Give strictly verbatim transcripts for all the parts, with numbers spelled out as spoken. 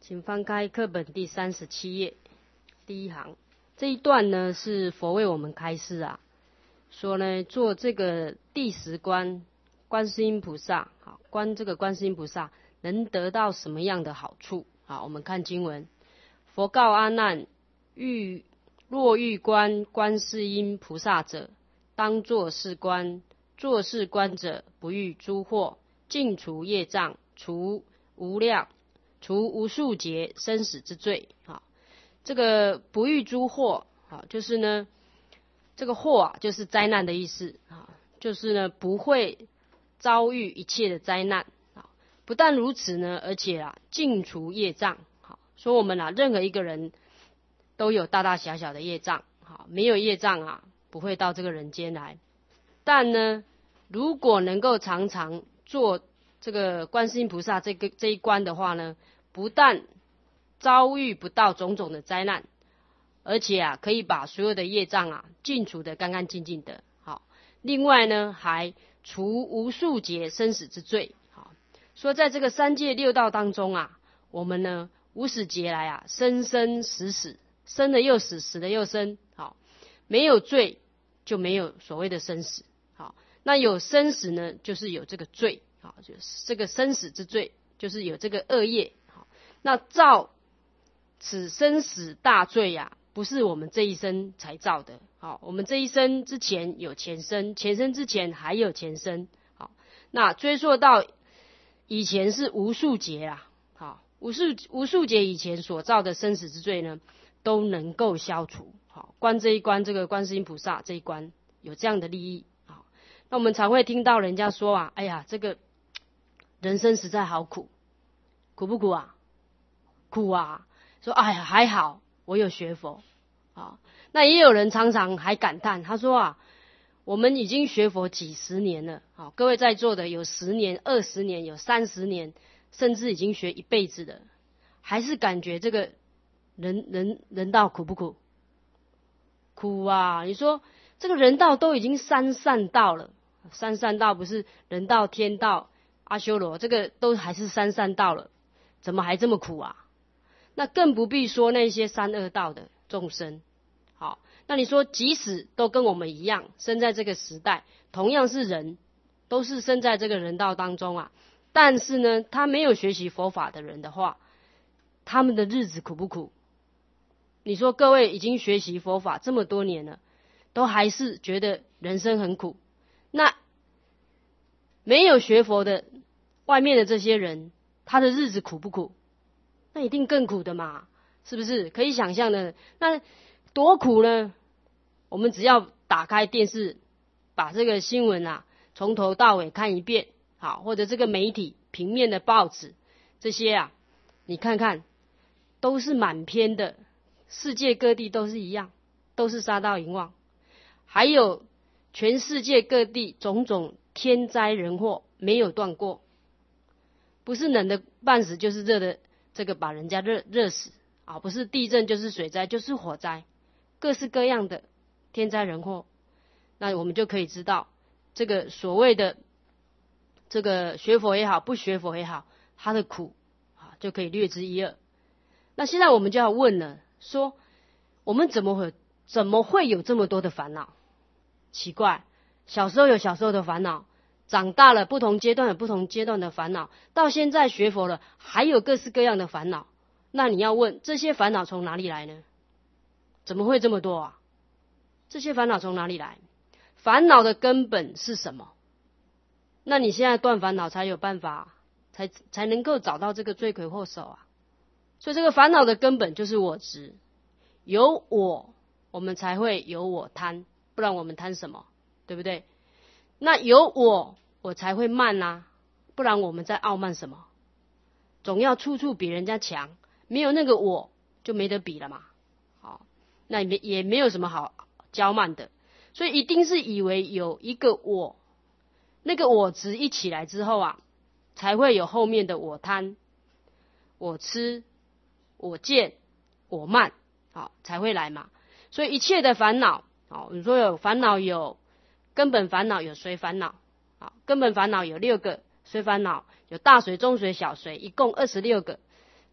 请翻开课本第三十七页第一行，这一段呢是佛为我们开示啊，说呢做这个第十观观世音菩萨，好，观这个观世音菩萨能得到什么样的好处？好，我们看经文，佛告阿难：欲若欲观观世音菩萨者，当作是观。作是观者，不遇诸惑，尽除业障，除无量。除无数劫生死之罪。好，这个不遇诸祸，好，就是呢，这个祸啊，就是灾难的意思啊，就是呢，不会遭遇一切的灾难啊。不但如此呢，而且啊，尽除业障。好，说我们啊，任何一个人都有大大小小的业障，好，没有业障啊，不会到这个人间来。但呢，如果能够常常做这个观世音菩萨这个这一关的话呢，不但遭遇不到种种的灾难，而且啊，可以把所有的业障啊尽除得干干净净的。好，另外呢，还除无数劫生死之罪。好，说在这个三界六道当中啊，我们呢无始劫来啊，生生死死，生了又死，死了又生。好，没有罪就没有所谓的生死。好，那有生死呢，就是有这个罪。好，就是这个生死之罪，就是有这个恶业。好，那造此生死大罪呀、啊，不是我们这一生才造的。好，我们这一生之前有前生，前生之前还有前生。好，那追溯到以前是无数劫啊。好，无数无数劫以前所造的生死之罪呢，都能够消除。好，观这一关，这个观世音菩萨这一关有这样的利益。好，那我们常会听到人家说啊，哎呀，这个人生实在好苦，苦不苦啊？苦啊！说哎呀还好我有学佛啊。那也有人常常还感叹，他说啊，我们已经学佛几十年了，好，各位在座的有十年、二十年、有三十年，甚至已经学一辈子的，还是感觉这个人人人道苦不苦？苦啊！你说这个人道都已经三善道了，三善道不是人道、天道、阿修罗，这个都还是三善道了，怎么还这么苦啊？那更不必说那些三恶道的众生。好，那你说即使都跟我们一样生在这个时代，同样是人，都是生在这个人道当中啊，但是呢，他没有学习佛法的人的话，他们的日子苦不苦？你说各位已经学习佛法这么多年了，都还是觉得人生很苦，那没有学佛的外面的这些人，他的日子苦不苦？那一定更苦的嘛，是不是？可以想象的，那多苦呢？我们只要打开电视，把这个新闻啊从头到尾看一遍，好，或者这个媒体平面的报纸这些啊，你看看，都是满篇的，世界各地都是一样，都是杀盗淫妄，还有全世界各地种种天灾人祸没有断过，不是冷的半死就是热的。这个把人家热热死啊，不是地震就是水灾就是火灾，各式各样的天灾人祸。那我们就可以知道，这个所谓的这个学佛也好，不学佛也好，他的苦啊就可以略知一二。那现在我们就要问了，说我们怎么会怎么会有这么多的烦恼？奇怪，小时候有小时候的烦恼。长大了，不同阶段有不同阶段的烦恼，到现在学佛了，还有各式各样的烦恼。那你要问，这些烦恼从哪里来呢？怎么会这么多啊？这些烦恼从哪里来？烦恼的根本是什么？那你现在断烦恼才有办法，才才能够找到这个罪魁祸首啊。所以这个烦恼的根本就是我执，有我，我们才会有我贪，不然我们贪什么？对不对？那有我，我才会慢啊，不然我们在傲慢什么？总要处处比人家强，没有那个我就没得比了嘛。好，那也也没有什么好骄慢的，所以一定是以为有一个我，那个我执一起来之后啊，才会有后面的我贪、我痴、我见、我慢，好才会来嘛。所以一切的烦恼，好，你说有烦恼有。根本烦恼有随烦恼，好，根本烦恼有六个，随烦恼有大随、中随、小随，一共二十六个。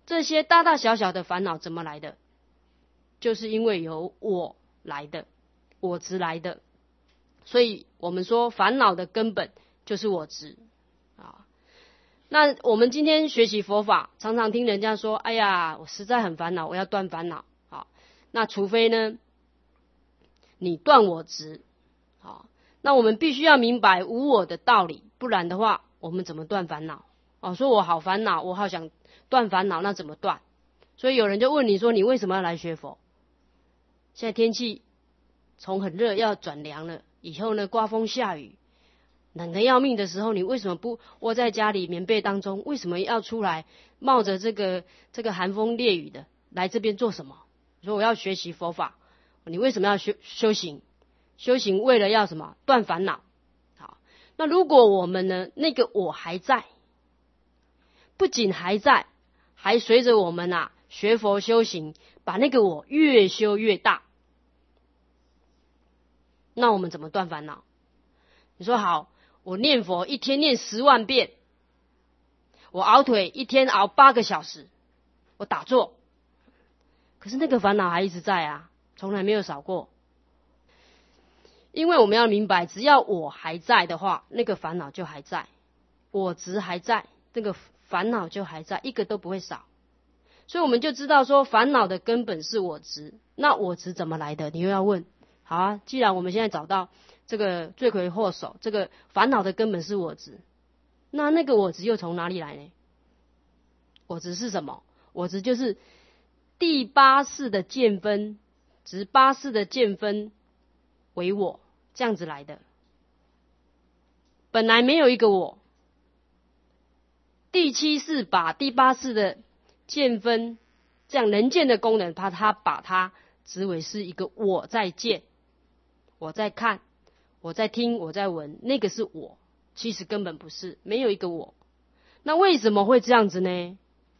这些大大小小的烦恼怎么来的？就是因为有我来的，我执来的。所以我们说烦恼的根本就是我执啊。那我们今天学习佛法，常常听人家说，哎呀，我实在很烦恼，我要断烦恼啊。那除非呢，你断我执啊，那我们必须要明白无我的道理，不然的话，我们怎么断烦恼？哦，说我好烦恼，我好想断烦恼，那怎么断？所以有人就问你说，你为什么要来学佛？现在天气从很热要转凉了，以后呢刮风下雨，冷得要命的时候，你为什么不窝在家里棉被当中？为什么要出来冒着这个这个寒风烈雨的来这边做什么？说我要学习佛法，你为什么要修修行？修行为了要什么？断烦恼。好，那如果我们呢，那个我还在，不仅还在，还随着我们啊学佛修行，把那个我越修越大。那我们怎么断烦恼？你说好，我念佛一天念十万遍，我熬腿一天熬八个小时，我打坐，可是那个烦恼还一直在啊，从来没有少过。因为我们要明白，只要我还在的话，那个烦恼就还在，我执还在，那个烦恼就还在，一个都不会少。所以我们就知道说，烦恼的根本是我执。那我执怎么来的？你又要问，好啊，既然我们现在找到这个罪魁祸首，这个烦恼的根本是我执，那那个我执又从哪里来呢？我执是什么？我执就是第八世的见分，执八世的见分为我，这样子来的。本来没有一个我，第七世把第八世的见分，这样能见的功能，把它把它执为是一个我在见，我在看，我在听，我在闻，那个是我，其实根本不是，没有一个我。那为什么会这样子呢？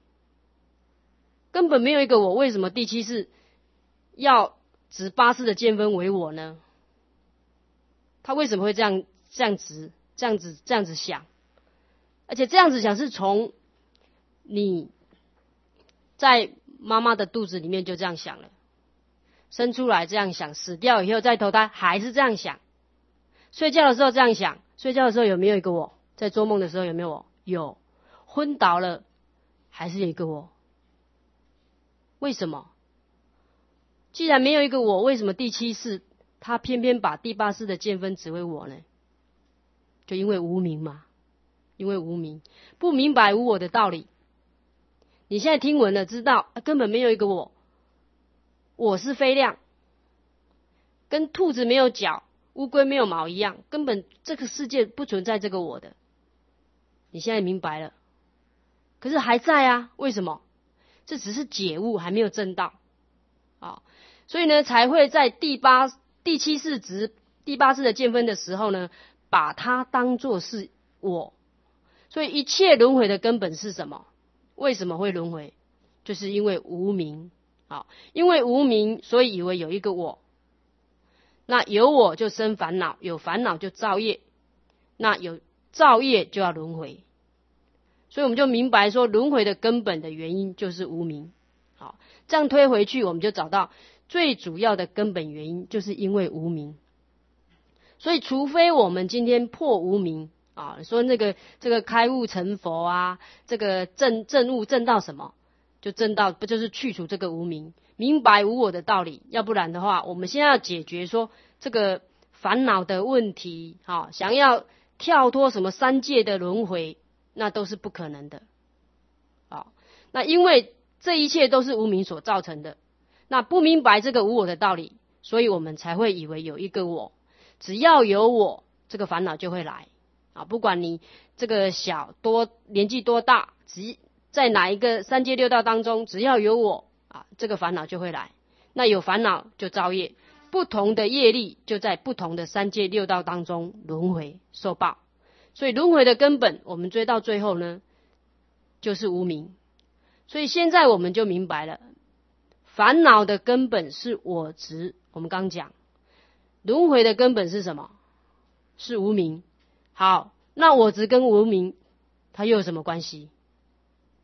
根本没有一个我，为什么第七世要执八世的见分为我呢？他为什么会这样这样执，这样子这样子想？而且这样子想是从你在妈妈的肚子里面就这样想了，生出来这样想，死掉以后再投胎还是这样想，睡觉的时候这样想，睡觉的时候有没有一个我？在做梦的时候有没有我？有。昏倒了还是有一个我？为什么？既然没有一个我，为什么第七世他偏偏把第八世的见分指为我呢？就因为无明嘛，因为无明，不明白无我的道理。你现在听闻了，知道、啊、根本没有一个我，我是非量，跟兔子没有脚，乌龟没有毛一样，根本这个世界不存在这个我的。你现在明白了，可是还在啊？为什么？这只是解悟，还没有证道啊，所以呢，才会在第八、第七世执第八世的见分的时候呢，把它当作是我。所以一切轮回的根本是什么？为什么会轮回？就是因为无明啊，因为无明，所以以为有一个我。那有我就生烦恼，有烦恼就造业，那有造业就要轮回。所以我们就明白说，轮回的根本的原因就是无明。好，这样推回去，我们就找到最主要的根本原因，就是因为无明。所以，除非我们今天破无明啊，说那个这个开悟成佛啊，这个证证悟证到什么，就证到不就是去除这个无明，明白无我的道理。要不然的话，我们现在要解决说这个烦恼的问题，啊，想要跳脱什么三界的轮回，那都是不可能的。好，那因为这一切都是无明所造成的，那不明白这个无我的道理，所以我们才会以为有一个我，只要有我，这个烦恼就会来啊！不管你这个小多年纪多大，只在哪一个三界六道当中，只要有我啊，这个烦恼就会来。那有烦恼就造业，不同的业力就在不同的三界六道当中轮回受报。所以轮回的根本，我们追到最后呢，就是无明。所以现在我们就明白了，烦恼的根本是我执。我们刚讲，轮回的根本是什么？是无明。好，那我执跟无明，它又有什么关系？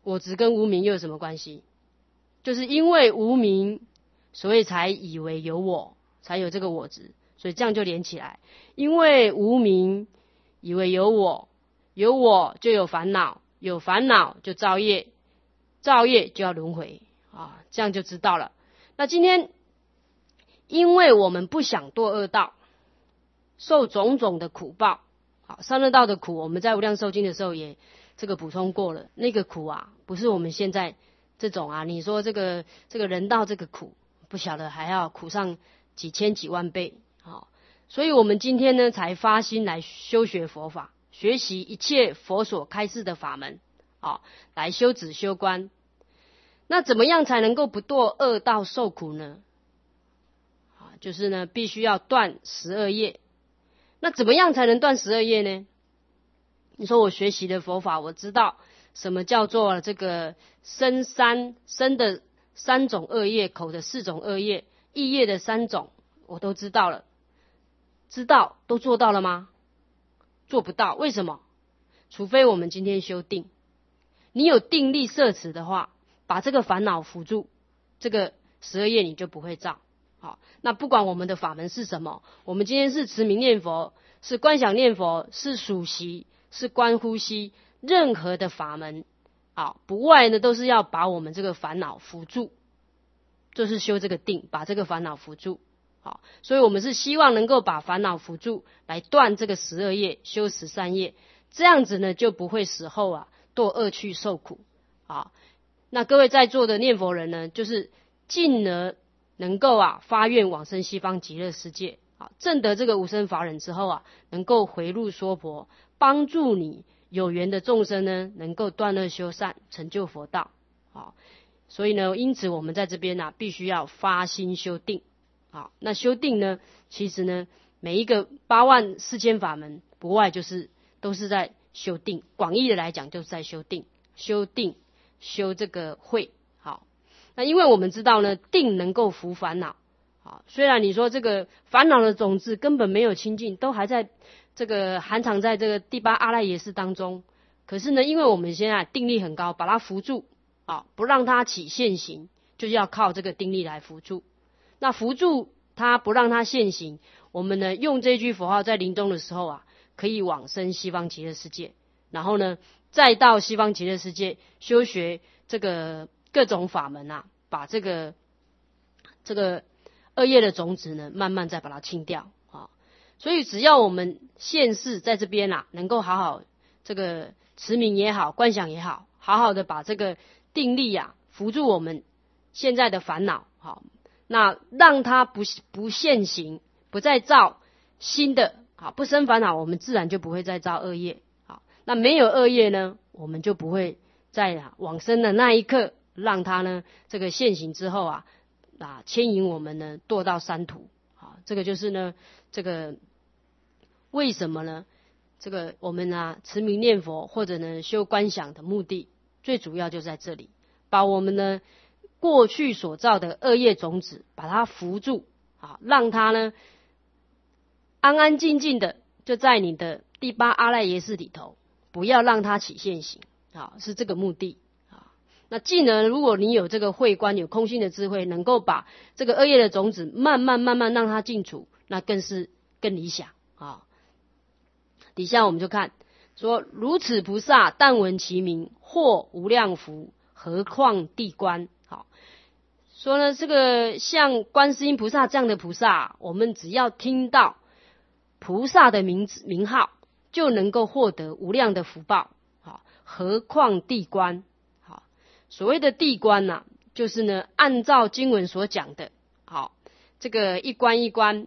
我执跟无明又有什么关系？就是因为无明，所以才以为有我，才有这个我执，所以这样就连起来。因为无明，以为有我，有我就有烦恼，有烦恼就造业，造业就要轮回啊，这样就知道了。那今天，因为我们不想堕恶道，受种种的苦报，好，三恶道的苦，我们在无量寿经的时候也这个补充过了，那个苦啊，不是我们现在这种啊，你说这个这个人道这个苦，不晓得还要苦上几千几万倍，好，所以我们今天呢，才发心来修学佛法，学习一切佛所开示的法门，好，来修止修观。那怎么样才能够不堕恶道受苦呢？啊，就是呢，必须要断十二业。那怎么样才能断十二业呢？你说我学习的佛法，我知道什么叫做这个身三身的三种恶业，口的四种恶业，意业的三种，我都知道了。知道都做到了吗？做不到，为什么？除非我们今天修定，你有定力摄持的话，把这个烦恼扶住，这个十二业你就不会造。好，那不管我们的法门是什么，我们今天是持名念佛，是观想念佛，是数息，是观呼吸，任何的法门，好，不外呢都是要把我们这个烦恼扶住，就是修这个定，把这个烦恼扶住。好，所以我们是希望能够把烦恼扶住，来断这个十二业，修十三业，这样子呢就不会死后啊堕恶趣受苦。好，那各位在座的念佛人呢，就是进而能够啊发愿往生西方极乐世界，啊，证得这个无生法忍之后啊，能够回入娑婆，帮助你有缘的众生呢，能够断恶修善，成就佛道。好，所以呢，因此我们在这边呢、啊，必须要发心修定。好，那修定呢，其实呢，每一个八万四千法门，不外就是都是在修定。广义的来讲，就是在修定，修定，修这个慧。好，那因为我们知道呢，定能够伏烦恼。好，虽然你说这个烦恼的种子根本没有清净，都还在这个含藏在这个第八阿赖耶识当中，可是呢，因为我们现在定力很高，把它扶住，好，不让它起现行，就是要靠这个定力来扶住。那扶住它，不让它现行，我们呢用这句佛号在临终的时候啊，可以往生西方极乐世界，然后呢再到西方极乐世界修学这个各种法门啊，把这个这个恶业的种子呢，慢慢再把它清掉啊。所以只要我们现世在这边啊，能够好好这个持名也好，观想也好，好好的把这个定力啊扶住我们现在的烦恼，好。那让它不不现行，不再造新的，好，不生烦恼，我们自然就不会再造恶业。好，那没有恶业呢，我们就不会在往生的那一刻，让它呢这个现行之后啊啊牵引我们呢堕到三途。好，这个就是呢这个为什么呢？这个我们啊持名念佛或者呢修观想的目的，最主要就在这里，把我们呢过去所造的恶业种子，把它扶住，啊，让它呢安安静静的就在你的第八阿赖耶识里头，不要让它起现行，啊，是这个目的啊。那进而如果你有这个慧观，有空性的智慧，能够把这个恶业的种子慢慢慢慢让它尽除，那更是更理想啊。底下我们就看说，如此菩萨但闻其名，获无量福，何况地观。好，说呢，这个像观世音菩萨这样的菩萨，我们只要听到菩萨的名字名号，就能够获得无量的福报。好，何况地观。好，所谓的地观呢、啊，就是呢，按照经文所讲的，好，这个一关一关，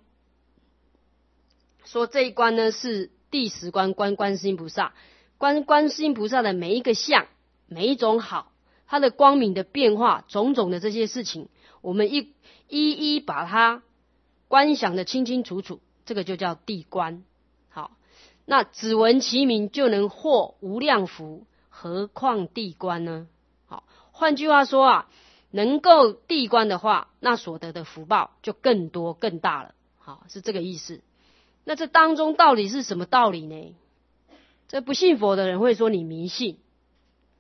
说这一关呢是第十关，观观世音菩萨，观观世音菩萨的每一个相，每一种好。它的光明的变化，种种的这些事情，我们一一一把它观想的清清楚楚，这个就叫地观。好，那只闻其名就能获无量福，何况地观呢？好，换句话说啊，能够地观的话，那所得的福报就更多更大了。好，是这个意思。那这当中到底是什么道理呢？这不信佛的人会说你迷信。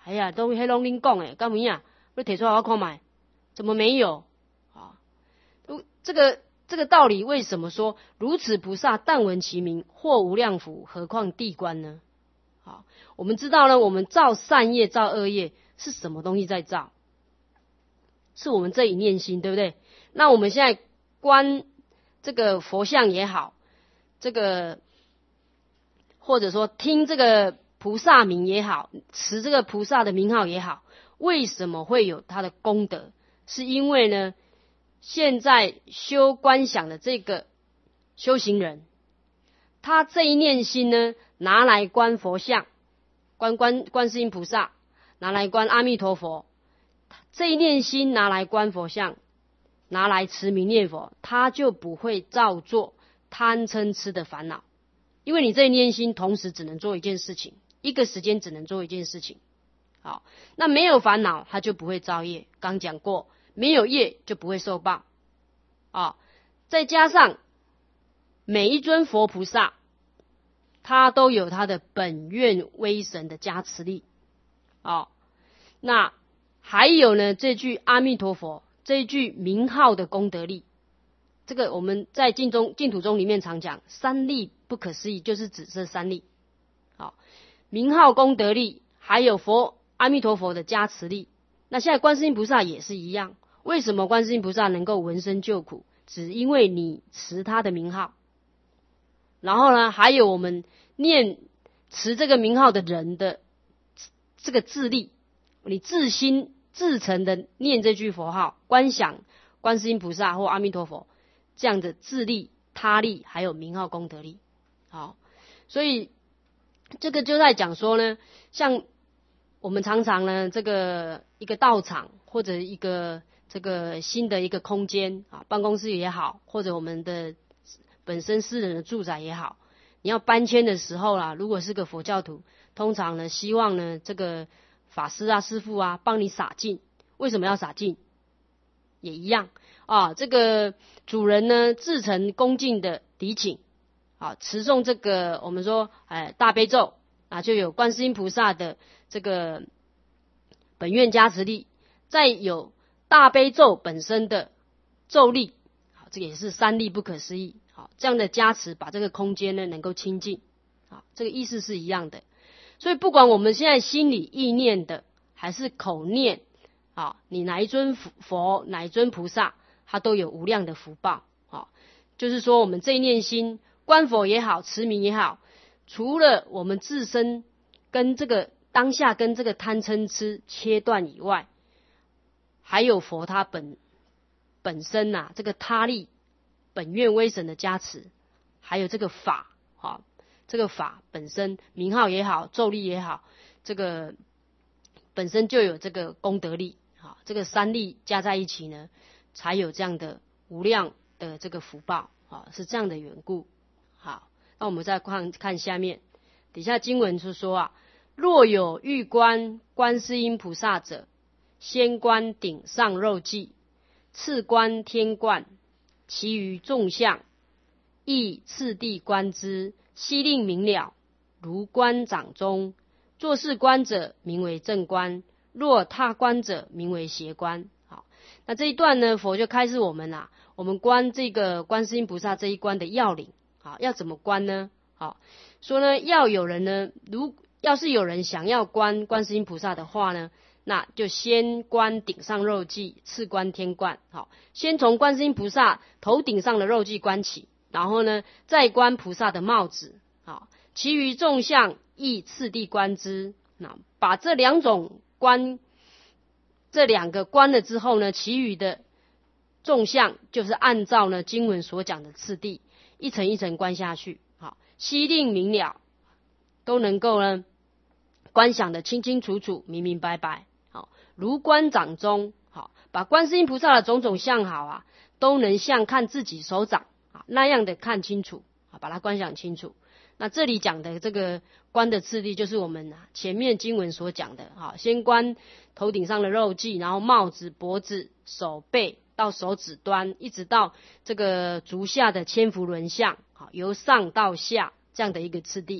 哎呀，都迄拢恁讲诶，干么呀？你提出来我看卖，怎么没有？啊，这个这个道理为什么说如此菩萨但闻其名，获无量福，何况地观呢？好，我们知道呢，我们造善业、造恶业是什么东西在造？是我们这一念心，对不对？那我们现在观这个佛像也好，这个或者说听这个菩萨名也好，持这个菩萨的名号也好，为什么会有他的功德？是因为呢，现在修观想的这个修行人，他这一念心呢，拿来观佛像，观观观世音菩萨，拿来观阿弥陀佛，这一念心拿来观佛像，拿来持名念佛，他就不会造作贪嗔痴的烦恼。因为你这一念心同时只能做一件事情，一个时间只能做一件事情。好，那没有烦恼，他就不会造业。刚讲过，没有业就不会受报。啊，再加上每一尊佛菩萨，他都有他的本愿威神的加持力。啊，那还有呢，这句阿弥陀佛，这句名号的功德力。这个我们在净中净土中里面常讲，三力不可思议，就是指这三力。好，名号功德力，还有佛阿弥陀佛的加持力。那现在观世音菩萨也是一样，为什么观世音菩萨能够闻声救苦？只因为你持他的名号。然后呢，还有我们念持这个名号的人的这个自力，你自心自诚的念这句佛号，观想观世音菩萨或阿弥陀佛，这样的自力、他力，还有名号功德力。好，所以这个就在讲说呢，像我们常常呢，这个一个道场或者一个这个新的一个空间啊，办公室也好，或者我们的本身私人的住宅也好，你要搬迁的时候啦，如果是个佛教徒，通常呢，希望呢这个法师啊、师父啊帮你洒净。为什么要洒净？也一样啊，这个主人呢自诚恭敬的礼请，啊，持诵这个我们说哎大悲咒啊，就有观世音菩萨的这个本愿加持力，再有大悲咒本身的咒力，好，这个也是三力不可思议。好，这样的加持把这个空间呢能够清净，好，这个意思是一样的。所以不管我们现在心里意念的还是口念，啊，你哪一尊佛哪一尊菩萨，他都有无量的福报。啊，就是说我们这一念心观佛也好，持名也好，除了我们自身跟这个当下跟这个贪嗔痴切断以外，还有佛他本本身啊，这个他力本愿威神的加持，还有这个法啊，这个法本身名号也好，咒力也好，这个本身就有这个功德力。好，这个三力加在一起呢，才有这样的无量的这个福报。好，是这样的缘故。好，那我们再看看下面底下经文是说啊，若有欲观观世音菩萨者，先观顶上肉髻，次观天冠，其余众相亦次第观之，悉令明了，如观掌中。作是观者名为正观，若他观者名为邪观。好，那这一段呢，佛就开示我们啊，我们观这个观世音菩萨这一关的要领。好，要怎么观呢？好，说呢，要有人呢，如要是有人想要观观世音菩萨的话呢，那就先观顶上肉髻，次观天冠。好，先从观世音菩萨头顶上的肉髻观起，然后呢，再观菩萨的帽子。好，其余众相亦次第观之。那把这两种观，这两个观了之后呢，其余的众相就是按照呢经文所讲的次第，一层一层观下去。好，悉令明了，都能够呢观想的清清楚楚、明明白白。好，如观掌中。好，把观世音菩萨的种种相好啊，都能像看自己手掌啊那样的看清楚啊，把它观想清楚。那这里讲的这个观的次第，就是我们啊前面经文所讲的啊，先观头顶上的肉髻，然后帽子、脖子、手背到手指端，一直到这个足下的千佛轮相，好，由上到下这样的一个次第。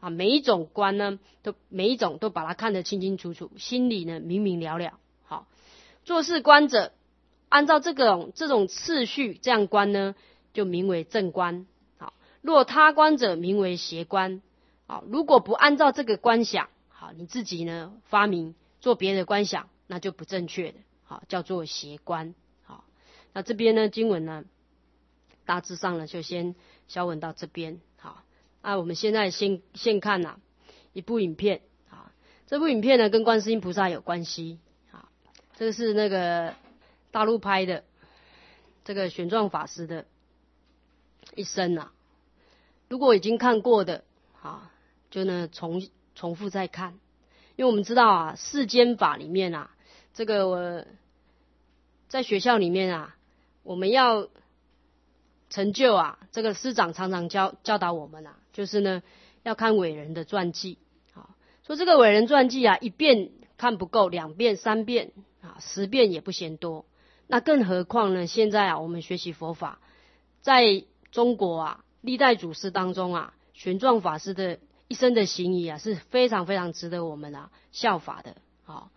啊，每一种观呢，都每一种都把它看得清清楚楚，心里呢明明了了。好，做事观者，按照这种这种次序这样观呢，就名为正观。好，若他观者，名为邪观。好，如果不按照这个观想，好，你自己呢发明做别的观想，那就不正确的，好，叫做邪观。好，那这边呢经文呢，大致上呢就先小文到这边。好，那我们现在先先看呐、啊、一部影片啊，这部影片呢跟观世音菩萨有关系啊，这个是那个大陆拍的，这个玄奘法师的一生啊，如果已经看过的啊，就呢重重复再看，因为我们知道啊，世间法里面啊，这个我在学校里面啊，我们要成就啊，这个师长常常教教导我们啊，就是呢要看伟人的传记。好，说这个伟人传记啊，一遍看不够，两遍、三遍啊，十遍也不嫌多。那更何况呢，现在啊，我们学习佛法，在中国啊，历代祖师当中啊，玄奘法师的一生的行仪啊，是非常非常值得我们啊效法的。好，